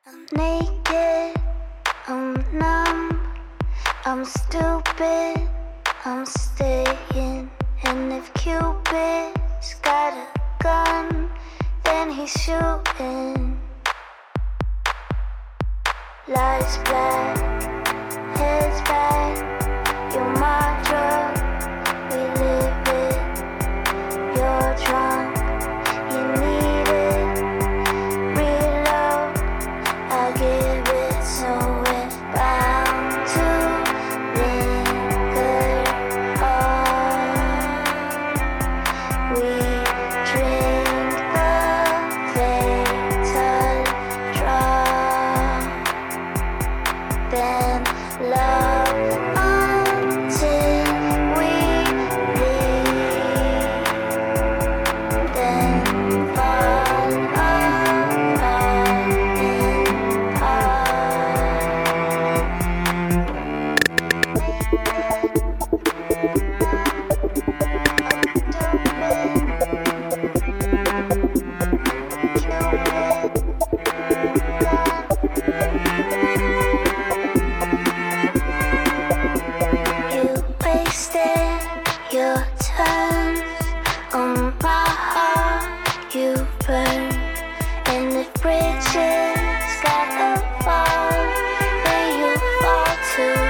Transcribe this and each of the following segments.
I'm naked, I'm numb, I'm stupid, I'm staying. And if Cupid's got a gun, then he's shooting. Lights black, heads back, you're my drug, we live it. You're drunk, you need it. Reload, I give it, so it's bound to linger on. We drink the fatal drug, then love until we leave, then fall apart in part. You wasted your turns on my heart, you burn. And if bridges gotta fall, then you fall too.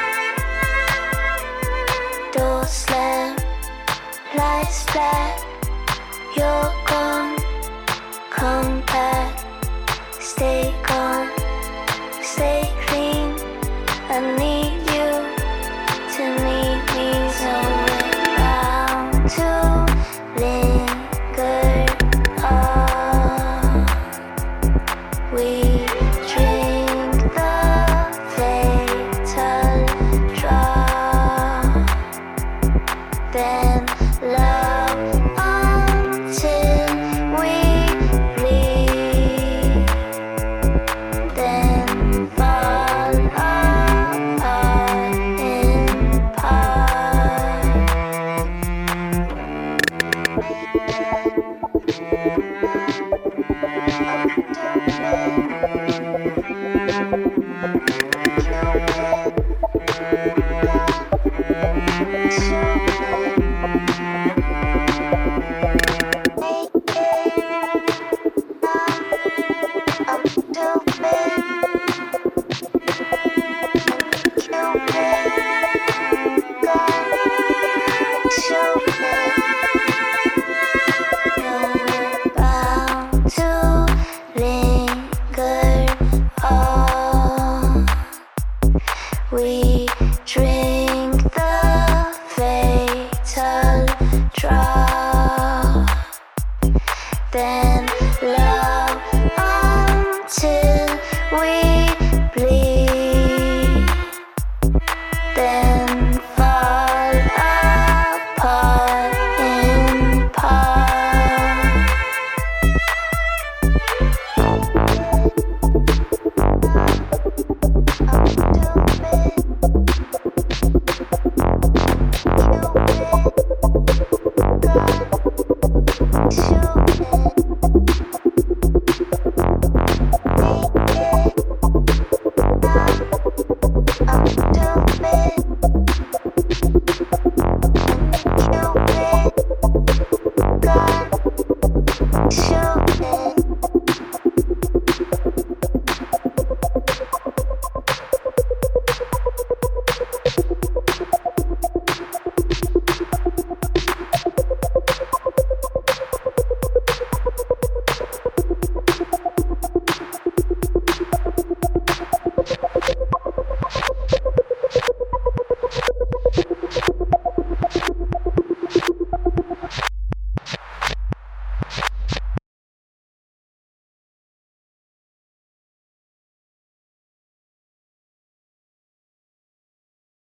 Door slam, lights black, you're gone. Come back, stay calm, stay clean. I need you to need me, so we're bound to linger on. We drink the fatal drug, then love until we bleed, then fall apart in part.